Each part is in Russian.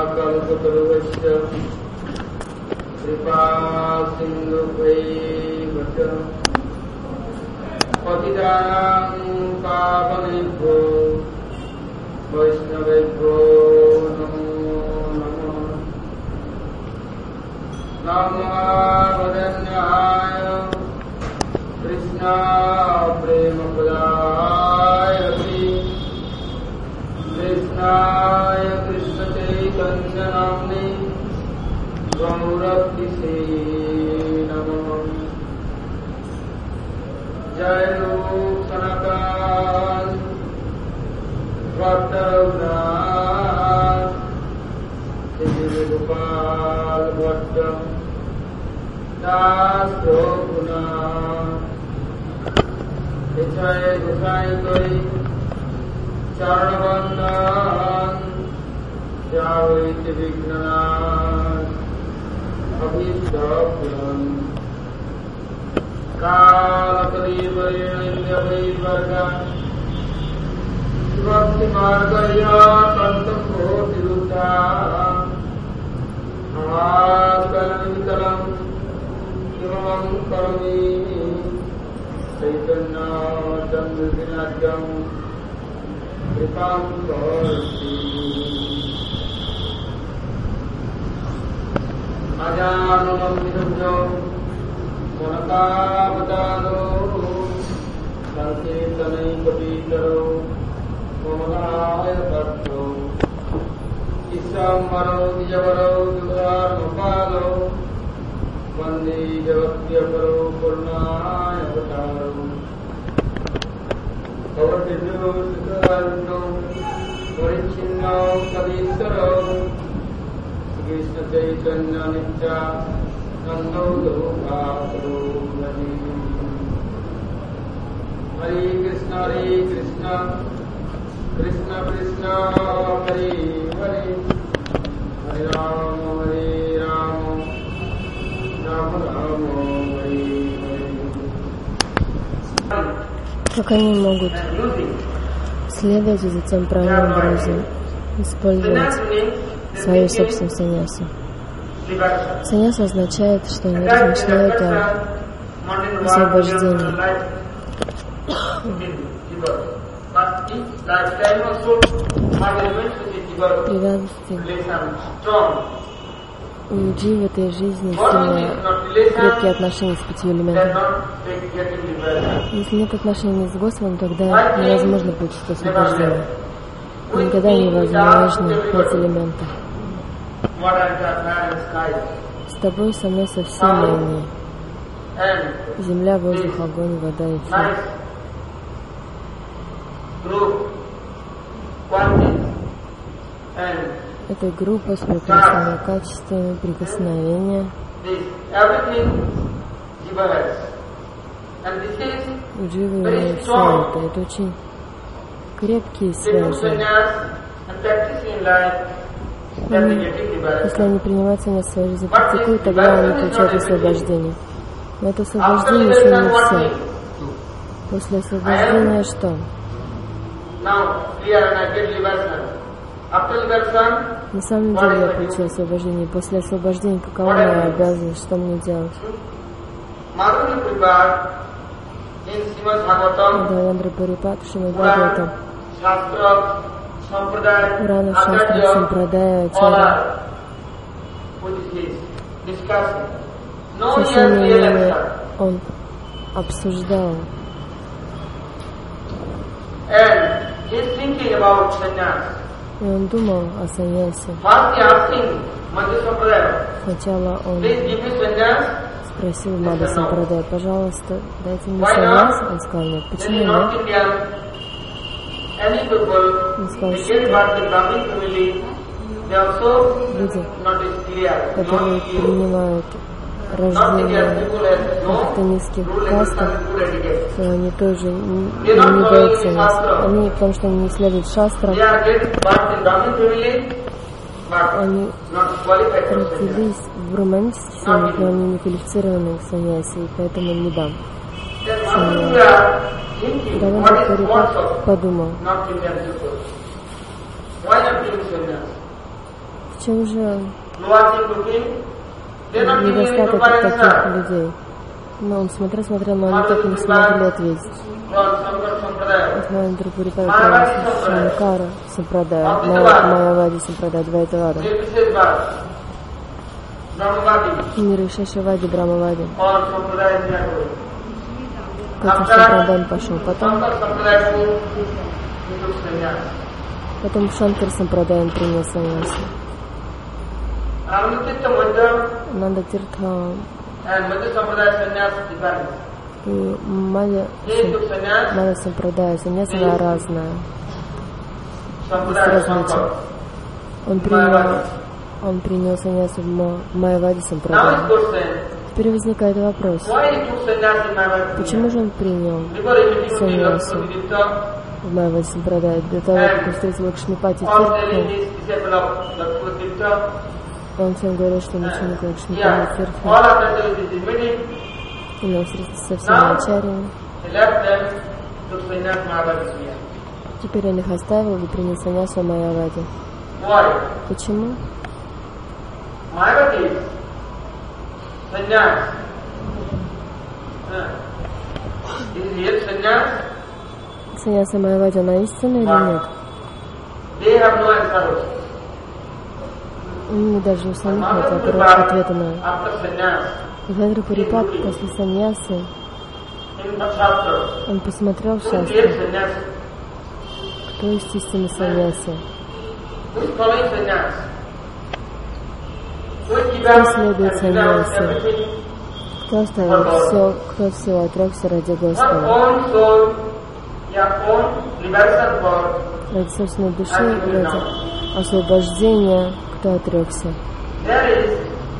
kalpataruvasya kripa sindhubhaiva ca patitanang pavanebhyo vaishnavebhyo namo namaha. Namo Vadanyaya Krishna Prema Pradayati Krishnaya Krishna Chaitanya Namni Gaurabhise Namo. Jai Rup Sanatan Bhattavnas Sri Gopal Bhattam Das Guna Vichai Gosai Koi Charnavandan Javiti Vignanas Abhishtapuram Kalakari Varilya Vaivarga Bhakti Margaya Santam Koti Ruta Amakalam Imam Karami Chaitanya Chandrinatyam Kripam Bharti Ajanam Vidabhyo Manakavataro Sankirtanai Kapitaro Mamalaya Tattva Isambaro Dijavaro Dudar Mapalo Vande Javatyaparo Purnaya Vataro Avadidyo Siddharno Varichinno Kavisaro Krishna Chaitanya Nitya Nando Dukhataro Nadi Hare Krishna Krishna Krishna Hare Hare Hare Rama Rama Rama Hare Hare. Как они могут следовать за тем правильным образом, использовать свою собственную саньясу. Саньяса означает, что они размышляют о освобождении. Привязанности. У дживы в этой жизни сильные крепкие отношения с 5 элементами. Если нет отношений с Господом, тогда невозможно получить освобождение. Никогда невозможно 5 элементов. С тобой со мной со всеми они. Земля, воздух, огонь, вода и все. Это группа с прекрасными качествами, прикосновения. У дживы имеют все это. Это очень крепкие связи. Если они принимают саньясу в своей жизни, практикуют, тогда они получают освобождение. Но это освобождение еще не все. После освобождения что? На самом деле я получил освобождение. После освобождения какова моя обязанность? Что мне делать? Дайандра Парипат, Шримад Бхагаватам, Пурана, Шастра, Сампрадая, Ачарья. Со всеми ними он обсуждал. И он думал о саньясе. Сначала он спросил Мада Сампрадая: пожалуйста, дайте мне саньяс. Он сказал: нет. Почему нет? Он сказал, что люди, которые принимают рождение в каких-то низких кастах, они тоже не дают саньяс. Они, потому что они не следуют шастрам, они родились в романтических семьях, но они не квалифицированы в саньясе, и поэтому не дам саньяс. Дайандра Парипат подумал: в чем же Loating looking, they are not giving any недостаток proper таких answer. людей? Но он смотрел, но они так и не смогли ответить. Lord Shankar Sampradaya, Шамкара Сампрадая, Майявади Сампрадая, Двайтавада, Nirvishesvar, Brahmavadi, Нирвишешавади, Брамавади. or Sampradaya Jnaguri. К этим Сампрадаям пошел. Shankar Sampradaya took sannyas. Потом Шанкар Сампрадаям принял саньяси. Anuchitta Madhya Нанда Тиртха and Madhya Sampradaya sannyas different. и Мадья He took sannyas, Сампрадая, саньяса она разная. Sampradaya Shankar. Он принял саньясу в Майявади Now his Сампрадая. question, Теперь возникает вопрос, why he took sannyas in Mayavadi? почему же он принял Before he became саньясу Lakshmipati в Майявади Сампрадая? До того, как он встретил Лакшмипати or telling Тиртху, his disciple of Lakshmipati, он всем говорил, что он ученик Лакшмипати yeah, Тиртху. all after this meeting, И он встретился со всеми ачарьями. he left them to sannyas Mayavadi. Теперь он их оставил и принял саньясу в Майявади. Why? Почему? Mayavadi, sannyas. Is real sannyas? Саньяса Майявади, она истинна или нет? They have no answer. У них даже у самих нет ответа на это. After sannyas, Бхадра Парипат после саньясы, in the Shastra, он посмотрел в who is real шастру, sannyas? кто есть истинный саньяси, Who is following sannyas? Who is кто given следует and given саньяси, everything? кто оставил все, кто все отрекся ради What Господа, own soul, your own liberation for ради собственной души, ради освобождения, кто отрекся. there is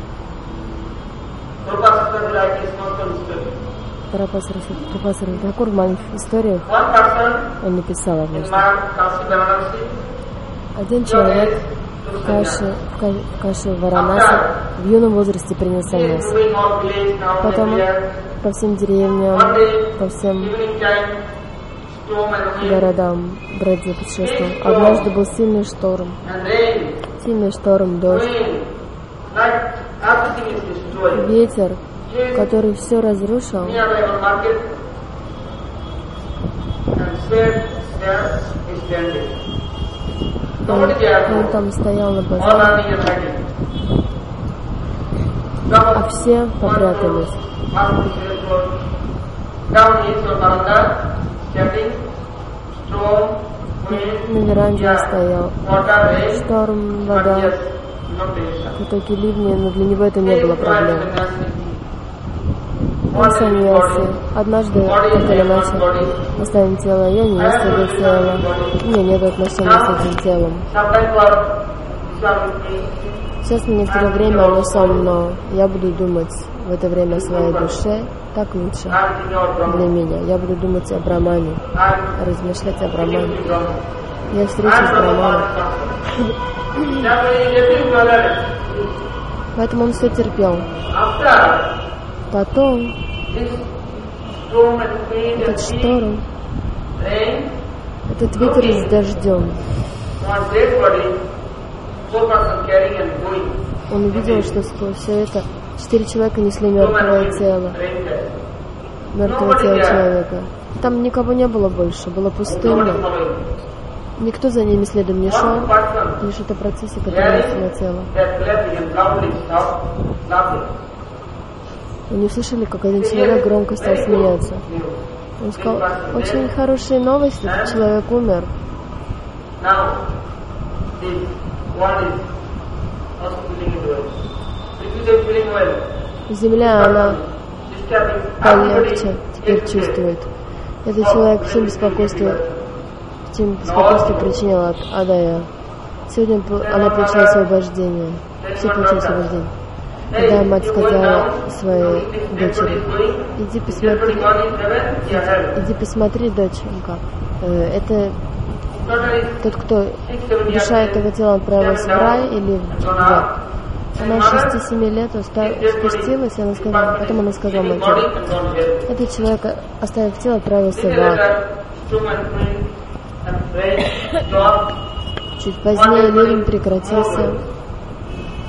Prabhupada like his nonsense story. Прабхупада Такур в маленьких историях One person он написал об in этом. Kashi Varanasi, Один человек в Каши Варанаси в юном возрасте принял he is саньяс. doing all village now Потом everywhere. по всем деревням, One day, по всем evening time, storm and wind городам бродил, путешествовал. Однажды был сильный шторм, дождь, wind, like everything is destroyed. ветер, который все разрушил. Nearby our market, and sweat there is standing. Nobody Он there, там стоял на all базаре, running and hiding. а все попрятались. Down is your veranda, standing, storm, wind, На веранде он стоял. water, rain, Шторм, but вода, yes, no tension. потоки ливни, но для него это не было проблем. Он What is саньяси. body? Однажды, Body так is или not иначе, body. оставим тело, я не есть это тело. У меня нет отношения с этим телом. Sometimes for some Сейчас на некоторое время оно со мной. Я буду думать в это время о своей душе. Так лучше для меня. Я буду думать о Брахмане, размышлять о Брахмане. Я встречусь с Брахманом. Поэтому он все терпел. Потом этот шторм, этот ветер с дождем, он увидел, что сквозь все это 4 человека несли мертвое тело человека. Там никого не было больше, было пустынно. Никто за ними следом не шел, лишь это процессы, которые несли тело. Они услышали, как один человек громко стал смеяться. Он сказал: очень хорошие новости, этот человек умер. Земля, она полегче теперь чувствует. Этот человек всем беспокойство причинял Адая. Сегодня она получила освобождение. Все получили освобождение. Когда мать сказала своей дочери: иди посмотри, доченька, это тот, кто душа этого тела отправилась в рай или в ад. Она 6-7 лет спустилась, и она сказала, потом она сказала матери: этот человек, оставив тело, отправился в ад. Чуть позднее ливень прекратился,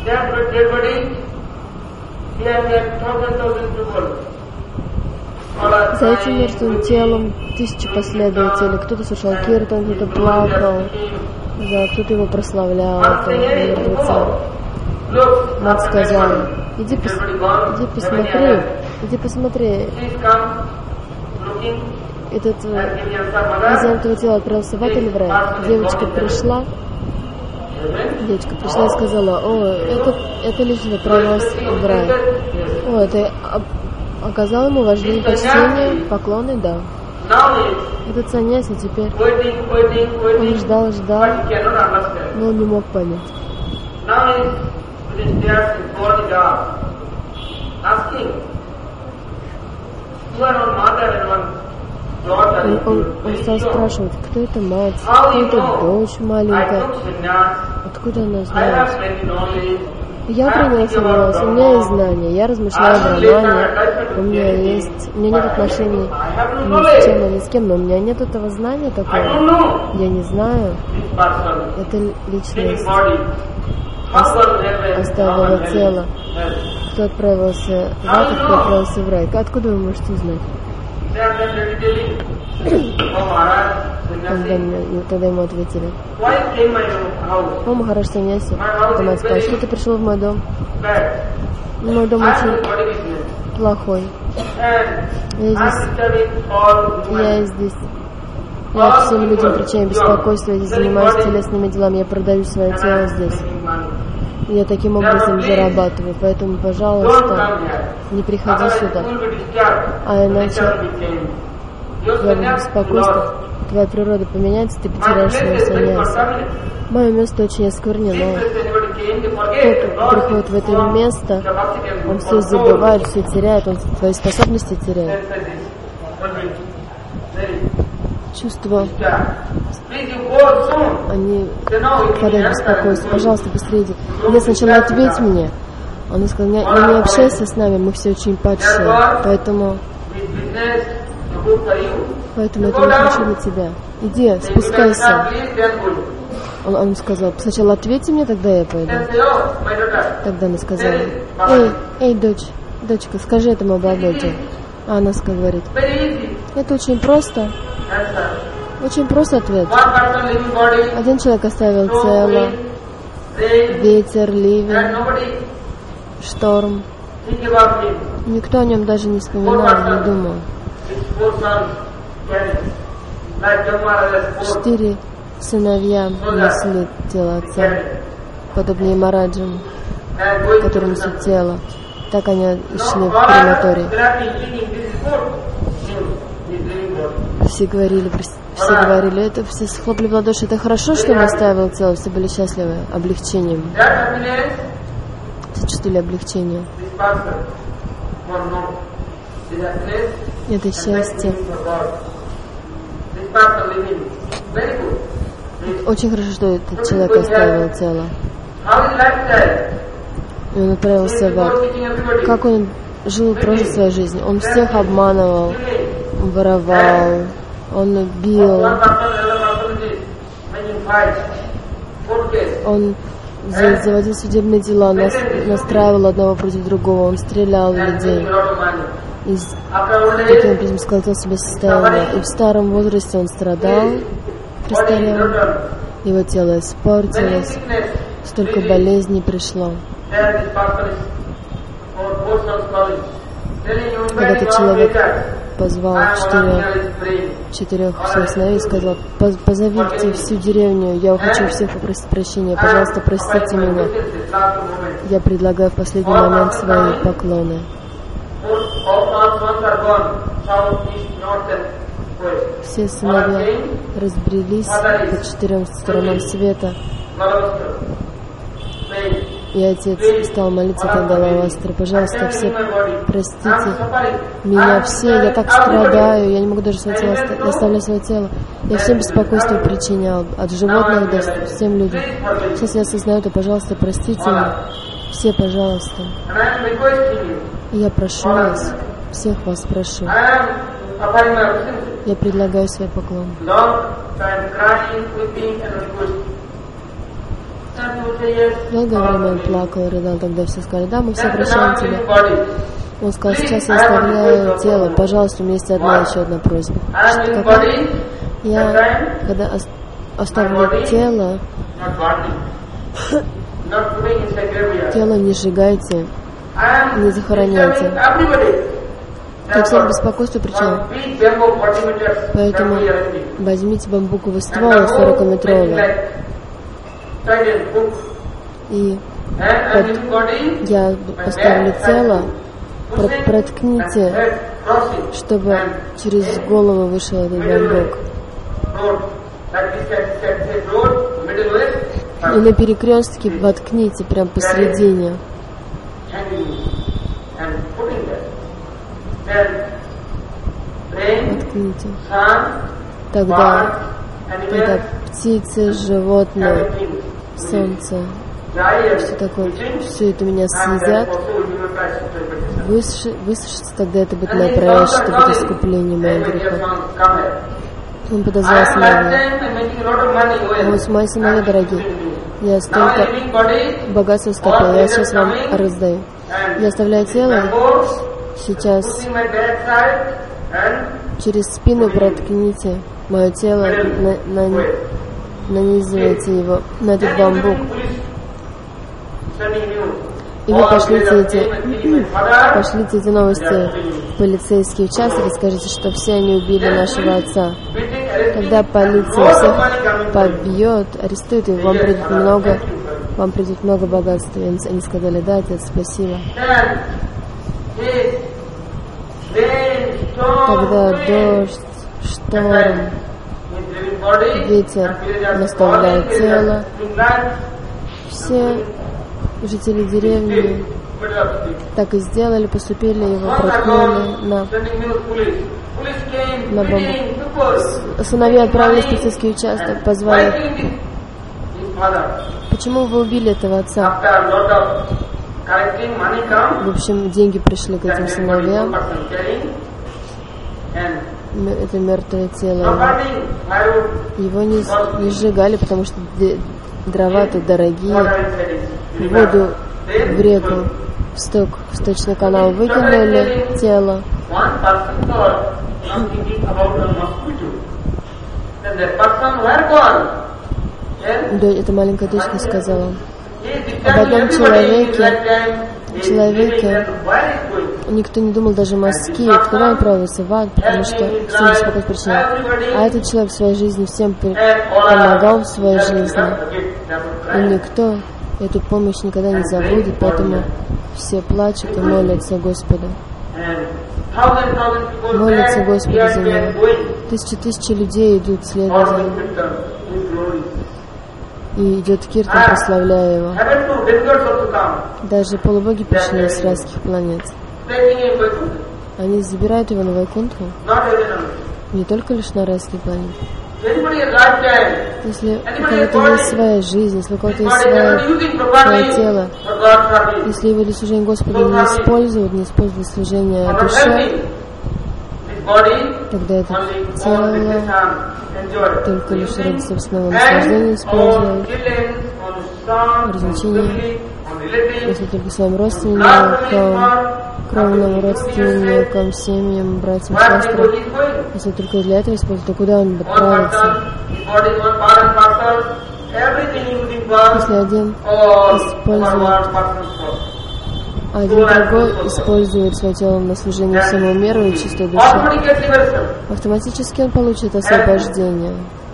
that dead body, here thousand people. За этим мертвым телом тысячи последователей. Кто-то совершал киртан, кто-то плакал, да, кто-то его прославлял, этого мертвеца. Мать сказала: иди посмотри. Этот хозяин этого тела отправился в ад или в рай. Девочка пришла и сказала: о, это лично отправилась в рай. О, это оказал ему важное почтение, поклоны, да. Этот саньяси теперь, он ждал, но он не мог понять. Он стал спрашивать, кто это мать, кто это дочь маленькая, откуда она знает. Я принял саньяс, у меня есть знания, я размышляю о Брахмане, у меня нет отношений ни с чем, ни с кем, но у меня нет этого знания такого. Я не знаю, это личность оставила тело. Кто отправился в ад, кто отправился в рай. Откуда вы можете узнать? Тогда ему ответили: о, Махарадж Саньяси, мать сказала, что ты пришел в мой дом? Мой дом очень плохой. Я всем людям причиняю беспокойство, я занимаюсь телесными делами, я продаю свое тело здесь. Я таким образом зарабатываю, поэтому, пожалуйста, не приходи сюда. А иначе я буду беспокойство, твоя природа поменяется, ты потеряешь свое саньяси. Мое место очень осквернено. Кто приходит в это место, он все забывает, все теряет, он свои способности теряет. Чувства, они впадают в беспокойство. Пожалуйста, быстрее иди. Я сначала ответь мне. Он сказал: не общайся с нами, мы все очень падшие, поэтому это не хочу для тебя. Иди, спускайся. Он сказал: сначала ответьте мне, тогда я пойду. Тогда она сказала: эй, дочка, скажи этому Бабаджи. А она говорит: это очень просто. Очень просто ответ. Один человек оставил тело, ветер, ливень, шторм. Никто о нем даже не вспоминал, не думал. 4 сыновья несли тело отца, подобные Мараджам, которые несут тело. Так они шли в крематорий. Все говорили, это все схлопали в ладоши. Это хорошо, что он оставил тело, все были счастливы облегчением. Все чувствовали облегчение. Это счастье. Очень хорошо, что этот человек оставил тело. И он отправился в ад. Как он жил, прожил свою жизнь? Он всех обманывал, воровал, он бил, он заводил судебные дела, настраивал одного против другого, он стрелял в людей. И таким образом сколотил себе состояние. И в старом возрасте он страдал, престарел, его тело испортилось, столько болезней пришло. Когда этот человек позвал 4 своих сыновей и сказал: позовите всю деревню, я хочу у всех попросить прощения, пожалуйста, простите меня. Я предлагаю в последний момент свои поклоны. Все сыновья разбрелись по 4 сторонам света. И отец стал молиться тогда Лавастра: пожалуйста, все простите меня, все, я так страдаю, я не могу даже свое тело, я оставляю свое тело. Я всем беспокойство причинял, от животных до всем людям. Сейчас я осознаю это, пожалуйста, простите меня. Все, пожалуйста. И я прошу вас, всех вас прошу. Я предлагаю свои поклоны. Долгое время он плакал, рыдал, тогда все сказали: да, мы все прощаем тебя. Он сказал: сейчас я оставляю тело, пожалуйста, у меня есть еще одна просьба. Что какая? Я, когда оставлю тело, тело не сжигайте, не захороняйте. Я всех беспокойству причинил. Поэтому возьмите бамбуковый ствол 40-метровый. И я поставлю тело, проткните, чтобы через голову вышел этот бамбук. И на перекрестке воткните прям посередине. Воткните. Тогда птицы, животные, солнце, все такое, все это меня съедят, высушится, тогда это будет моя проверка, что будет искупление моих грехов. Он подозвал сыновей. Мои сыновья дорогие, я столько богатства скопил, я сейчас вам раздаю. Я оставляю тело, сейчас через спину проткните мое тело, нанизывайте его на этот бамбук. И вы пошлите эти новости в полицейский участок и скажите, что все они убили нашего отца. Когда полиция всех побьет, арестует, и вам придет много богатства. И они сказали: да, отец, спасибо. Тогда дождь, шторм, ветер наставляет тело. Все жители деревни так и сделали, поступили, его проткнули на бамбук. Сыновья отправились в полицейский участок, позвали: почему вы убили этого отца? В общем, деньги пришли к этим сыновьям. Это мертвое тело. Его не сжигали, потому что дрова-то дорогие. Воду в реку, в сточный канал выкинули тело. Эта маленькая дочка сказала об одном человеке, никто не думал, даже морские, кто отправился в ад, потому что всем беспокойство причинял. А этот человек в своей жизни всем помогал в своей жизни. И никто эту помощь никогда не забудет, поэтому все плачут и молятся Господу. Молятся Господу за него. Тысячи людей идут вслед за ним. И идет Киртан, прославляя его. Даже полубоги пришли с райских планет. Они забирают его на Вайкунтху. Не только лишь на райские планеты. Если у кого-то есть своя жизнь, если у кого-то есть свое тело, если его для служения Господу не используют служение душе, тогда это тело только лишь ради собственного наслаждения используют, развлечения, если только своим родственникам, кровным родственникам, семьям, братьям, сестрам. Если только для этого используют, то куда он отправится? Если один другой использует свое тело на служение всему миру и чистой душе, автоматически он получит освобождение.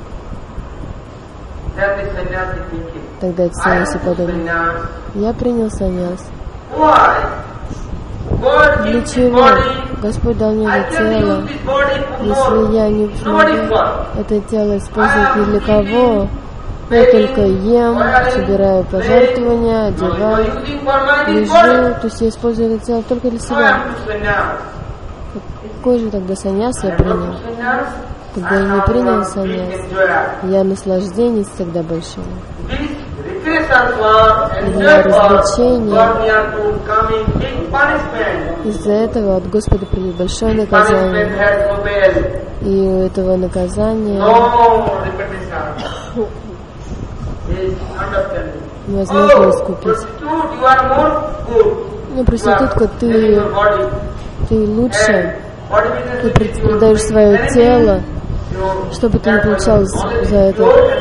Тогда это саньяси подобно. Я принял саньяс. Для чего? Господь дал мне это тело. Если я не смогу это тело использовать ни для кого, я только ем, собираю пожертвования, одеваю, лежу, то есть я использую это тело только для себя. Какой же тогда саньяс я принял? Когда я не принял саньяс, я наслаждение тогда большое. Для развлечения. Из-за этого от Господа придет большое наказание. И у этого наказания невозможно искупить. Ну, проститутка, ты лучше, ты предаешь свое тело, что бы ты ни получал за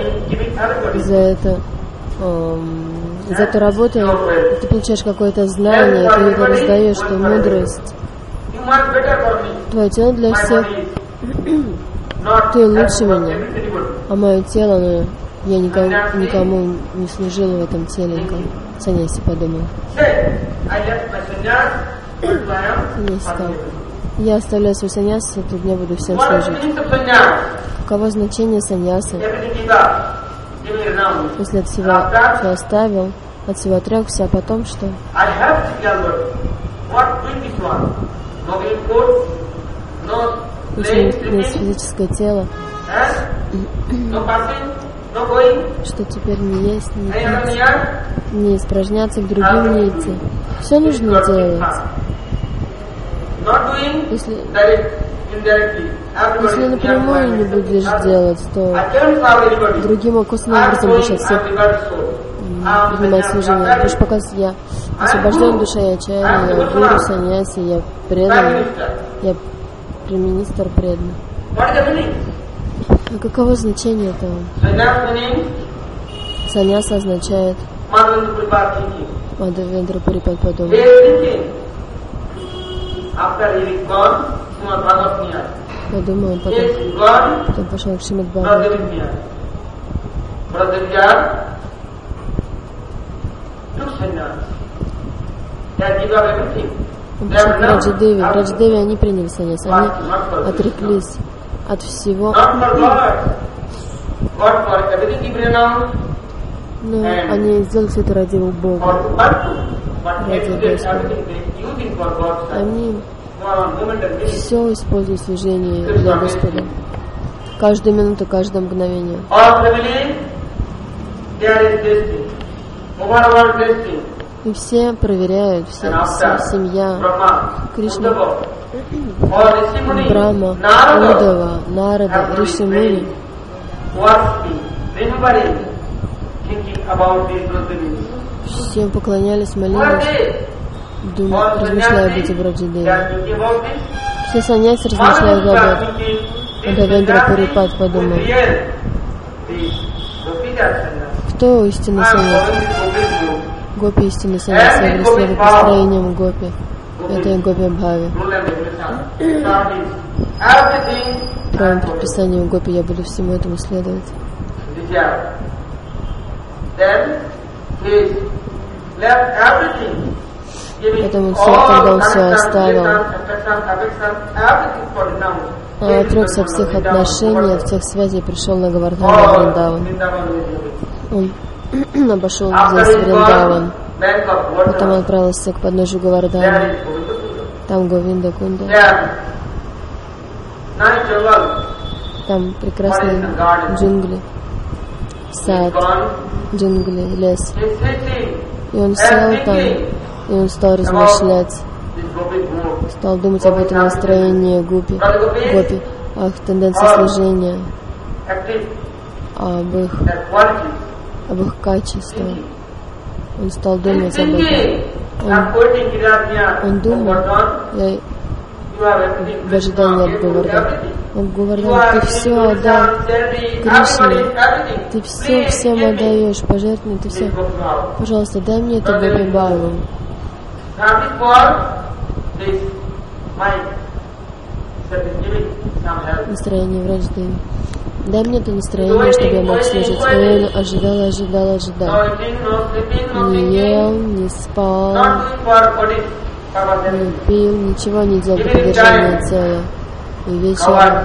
эту работу, ты получаешь какое-то знание, ты это раздаешь, ты мудрость. Твое тело для всех, ты лучше меня, а мое тело, ну, я никому не служил в этом теле. Саньяси подумал. Саньяси сказал: я оставляю свой саньяс, и тут я буду всем служить. Каково значение саньяса? Если от всего все оставил, от всего отрекся, а потом что? Если есть физическое тело, что теперь не есть, не пить, не испражняться, к другим не идти. Все нужно делать. Если напрямую не будешь делать, то другим косвенным образом будешь от всех принимать служение. Будешь показывать: я освобожден душа, я чайный, я гуру, саньяси, я преданный, я преминистр преданный. А каково значение этого? Саньяса означает Мадхавендра Парипад подумал. Подумал, потом пошел к Шримад Бхагавату. Он пошел к Раджадеве. В Раджадеве они приняли саньяс, они отреклись от всего. Но они сделали все это ради Бога, ради Господа. Они все используют в служении для Господа. Каждую минуту, каждое мгновение. И все проверяют, вся семья Кришна, Брахма, Удава, Нарада, Риши Муни всем поклонялись, молились, размышляя об этом Раджадеве. Все саньяси размышляют об этом. Мадхавендра Парипад подумал: кто истинный саньяс? Гопи истинный саньяс, я буду следовать построением гопи. Это и гопи бхави. Правым предписанием гопи я буду всему этому следовать. Поэтому когда он все оставил, отрекся от всех отношений, от всех связей, пришел на Говардхана Вриндаван. Он обошел здесь Вриндаван, потом отправился к подножию Говардхана. Там Говинда Кунда. Там прекрасные джунгли, сад, джунгли, лес. И он сел там, и он стал размышлять, стал думать об этом настроении гопи, о их тенденции служения, об их качествах. Он стал думать об этом. Он думал, в ожидании от Говардхана. Он говорил: ты все отдал Кришне, ты все всем отдаешь, пожертвуй, ты все. Пожалуйста, дай мне это Гопи Бхаву. Настроение в Раджадеве. Дай мне это настроение, чтобы я мог служить. И он ожидал. Не ел, не спал, не пил, ничего не делал для поддержания тела. И вечером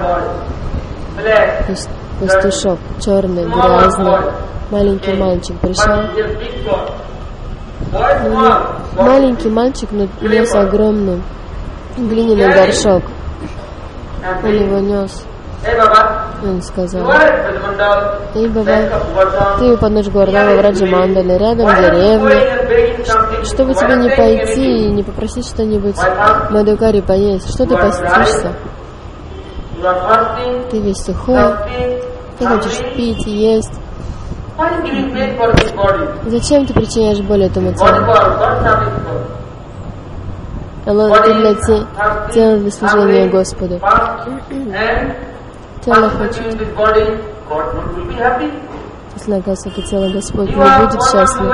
пастушок, черный, грязный, маленький мальчик пришел. Маленький мальчик нес огромный глиняный горшок. Он его нес. И он сказал: эй, Баба, ты подножишь Говардхана в Раджамандале, рядом деревня. Чтобы тебе не пойти и не попросить что-нибудь Мадхукари поесть? Что ты постишься? Ты весь сухой, ты хочешь пить и есть. Why are you giving pain for this body? Зачем ты причиняешь боль этому Body телу? for God service for. Оно это для тела для служения Господу. Тело хочет. Если оказывается, это тело Господь не будет счастлив.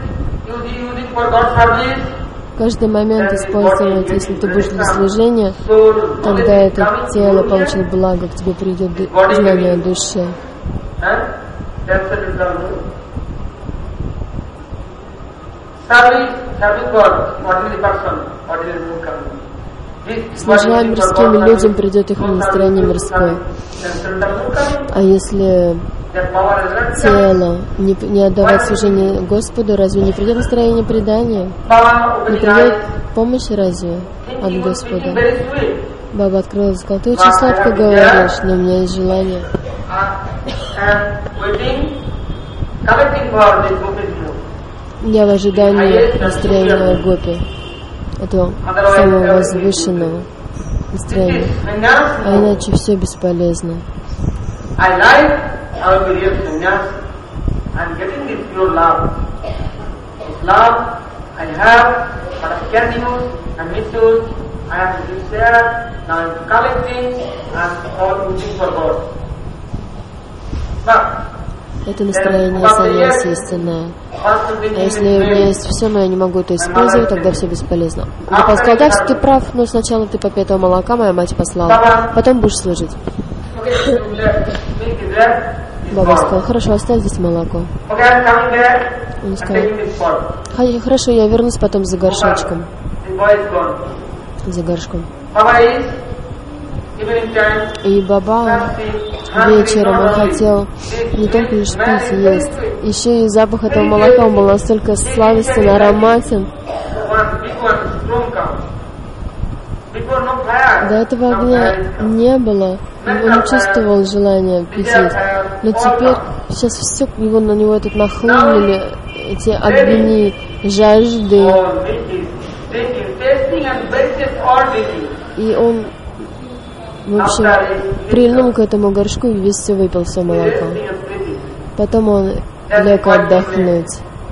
Каждый момент использовать, если ты будешь для служения, тогда это тело получит благо, к тебе придет знание о душе. Служа мирским людям, придет их настроение мирское. А если тело не отдавать служение Господу, разве не придет настроение предания? Не придет помощь разве от Господа? Баба открыла и сказала: ты очень сладко говоришь, но у меня есть желание. Я в ожидании настроения Гопи, этого самого возвышенного настроения. А иначе все бесполезно. Это настроение саньяси истинное. А если у меня есть все, но я не могу это использовать, тогда все бесполезно. Баба сказал: да, ты прав, но сначала ты попей этого молока, моя мать послала, потом будешь служить. Баба сказал: хорошо, оставь здесь молоко. Он сказал: хорошо, я вернусь потом за горшочком. За горшком. И Баба вечером он хотел не только лишь пить и есть, еще и запах этого молока, он был настолько сладостен, ароматен. До этого огня не было, он не чувствовал желания пить. Но теперь, сейчас все на него тут нахлынули, эти огни жажды. И он, в общем, прильнул к этому горшку и весь все выпил, все молоко. Потом он лег отдохнуть.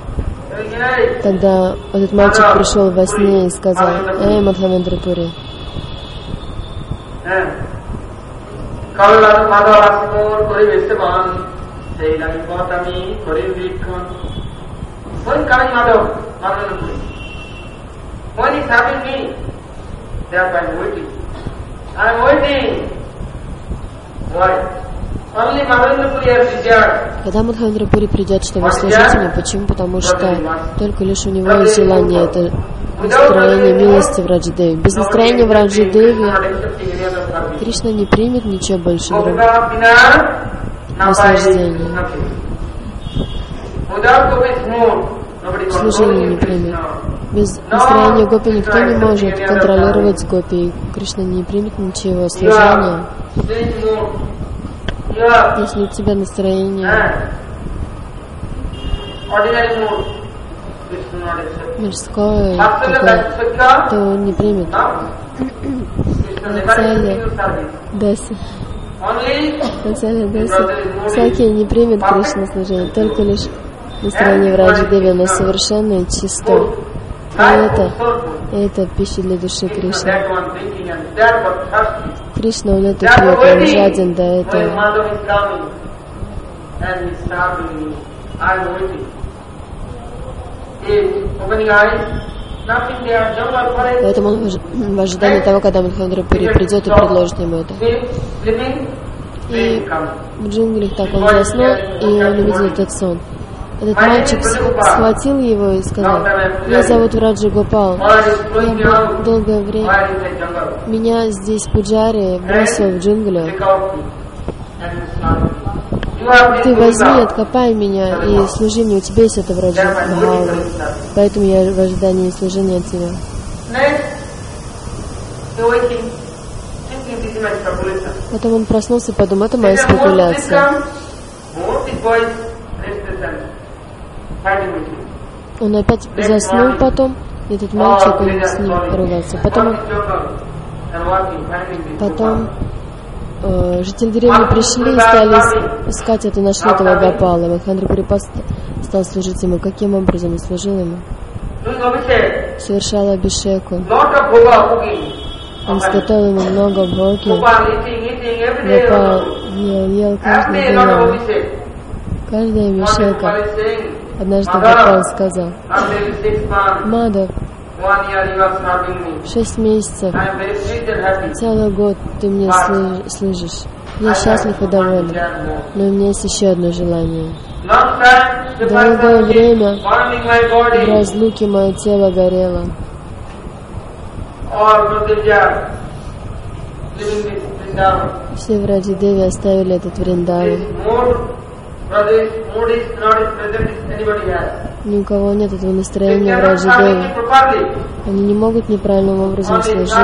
Тогда этот мальчик пришел во сне и сказал: эй, Мадхавендра Пури, когда Мадхавендра Пури придет, чтобы служить ему, почему? Потому что только лишь у него есть желание, это настроение милости в Раджадеве. Без настроения в Раджадеве Кришна не примет ничего больше другого наслаждения. Служение не примет. Без настроения гопи никто не может контролировать гопи. Кришна не примет ничего служения. Если у тебя настроение мирское, то он не примет. Нацеля Даса всякие не примет Кришна служение, только лишь настроение в Раджадеве, оно совершенно и чисто. И это пища для души Кришны. Кришна, он это пьет, он жаден до этого. Поэтому он в ожидании того, когда Мадхавендра Пури придет и предложит ему это. И в джунглях так он заснул, и он увидел этот сон. Этот мальчик схватил его и сказал: меня зовут Раджа Гопал. Я долгое время, меня здесь Пуджари бросил в джунглях. Ты возьми, откопай меня и служи мне, у тебя есть это в Раджа Гопал. Поэтому я в ожидании служения от тебя. Потом он проснулся и подумал: это моя спекуляция. Он опять заснул потом, и этот мальчик, он с ним ругался. Потом жители деревни пришли и стали искать это, нашли этого Гопала. Мадхандра-пури стал служить ему. Каким образом он служил ему? Совершал абхишеку. Он изготовил ему много бхоги. Гопал ел каждая абхишека. Однажды Гопал сказал: Мадхав, 6 месяцев, целый год ты мне служишь. Я счастлив и доволен, но у меня есть еще одно желание. Долгое время в разлуке мое тело горело. Все в Раджа-деви оставили этот Вриндаван. Ни у кого нет этого настроения в Раджа-деви. Они не могут неправильным образом служить.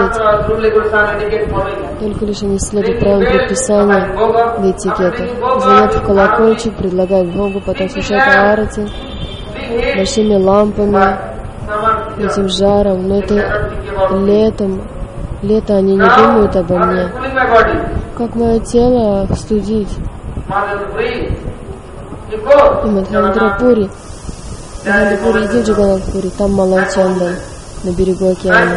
Только лишь они следуют правилам предписания и этикету. Звонят в колокольчик, предлагают Богу, потом слушают арати большими лампами, этим жаром. Но это летом. Лето они не думают обо мне. Как мое тело студить? И Мадхандра-пури, иди в Джаганнатх-пури, там Малай Чандан, на берегу океана.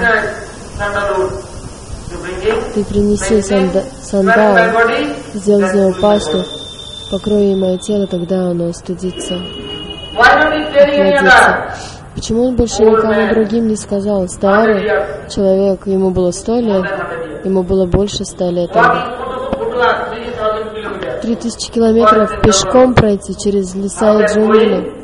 Ты принеси сандал, сделай из него пасту, покрой ей мое тело, тогда оно остудится, охладится. Почему он больше никому другим не сказал? Старый человек, ему было 100 лет, ему было больше 100 лет. 3000 километров пешком пройти через леса и джунгли.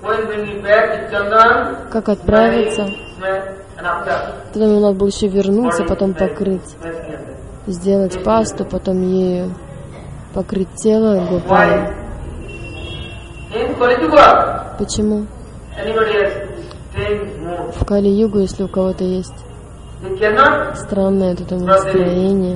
Как отправиться? Тогда ему надо было еще вернуться, потом покрыть, сделать пасту, потом ею покрыть тело Гопала. Почему? В Кали-югу, если у кого-то есть странное это настроение,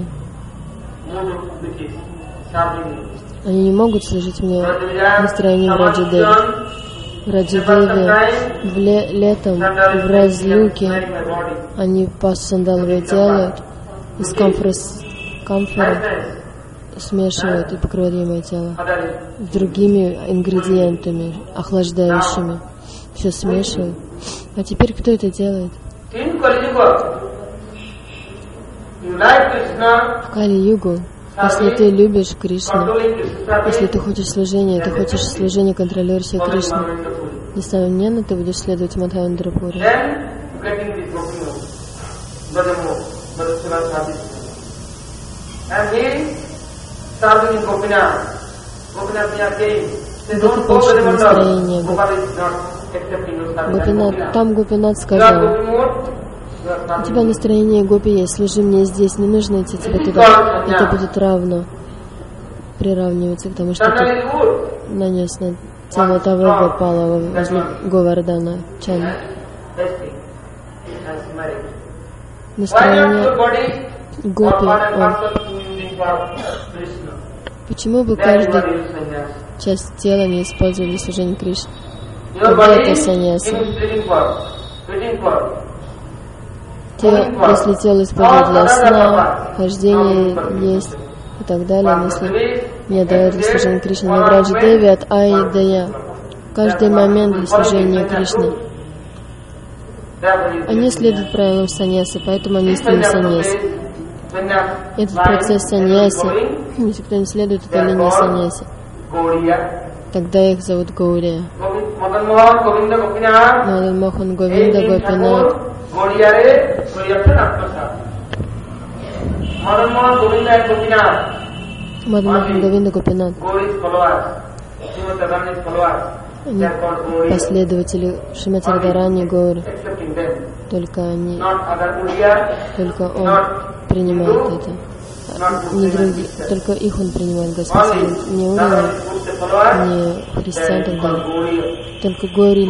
они не могут служить мне настроением Раджа-деви. В Раджа-деви летом в разлуке они пасту сандаловую делают, из камфора смешивают и покрывают ей мое тело с другими ингредиентами, охлаждающими. Все смешивают. А теперь кто это делает? В Кали-югу, если ты любишь Кришну, если ты хочешь служения контролирующего Кришны, несомненно, ты будешь следовать Мадхандра-пури. Когда ты получишь настроение Гопинат, там Гопинат сказал: у тебя настроение Гопи есть, служи мне здесь, не нужно идти тебе туда. Это будет равно, приравниваться к тому, что ты нанес на тело того Гопала возле Говардана Чана. Настроение Гопи, почему бы каждую часть тела не использовали для служения Кришне? Когда это саньяса? Если тело используют для сна, хождения есть и так далее, если не отдавать для служения Кришне, но в Раджа-деви от А до Я, каждый момент для служения Кришне. Они следуют правилам саньясы, поэтому они стали саньяси. Этот процесс саньяси, если кто не следует этой линии саньяси, тогда их зовут Гаурия. Мадан Мохан Говинда Гопинат. Мадан Мохан Говинда Гопинат. Они последователи Шримати Радхарани Гаури. Только он принимает это. Не другие, только их он принимает, Господь, не уровень, не христиан и так далее. Только Гори,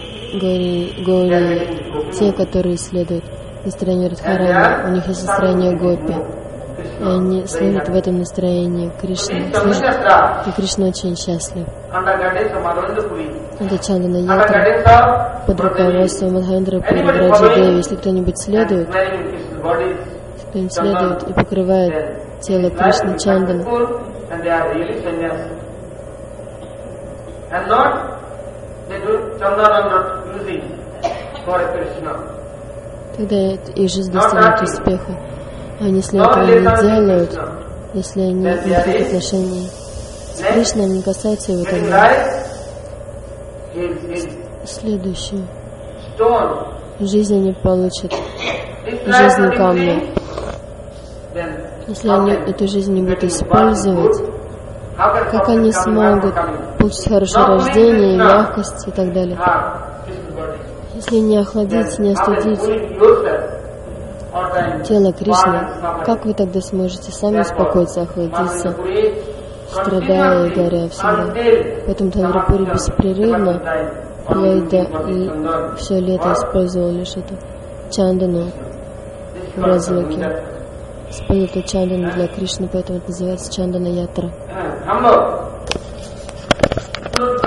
те, которые следуют настроению Радхарани, у них есть настроение Гопи. И они служат в этом настроении Кришне. И Кришна очень счастлив. Это Чандана Ятра под руководством Мадхандра-пури в Раджа-деви. Если кто-нибудь следует, и покрывает тело Кришны Чандана. And they are really sannyasi. And not they do chandana not using for Krishna. Тогда и жизнь достигнет успеха. А если этого не делают, если они не имеют отношения с Кришной, не касаются его, тогда следующее. Жизнь они получат, жизнь камня. Если они эту жизнь не будут использовать, как они смогут получить хорошее рождение, мягкость и так далее? Если не охладить, не остудить тело Кришны, как вы тогда сможете сами успокоиться, охладиться, страдая и горя всегда? Поэтому Таврапури беспрерывно, вплоть до и все лето использовал лишь эту чандану в разлуке. Использовал эту чандану для Кришны, поэтому это называется чандана ятра.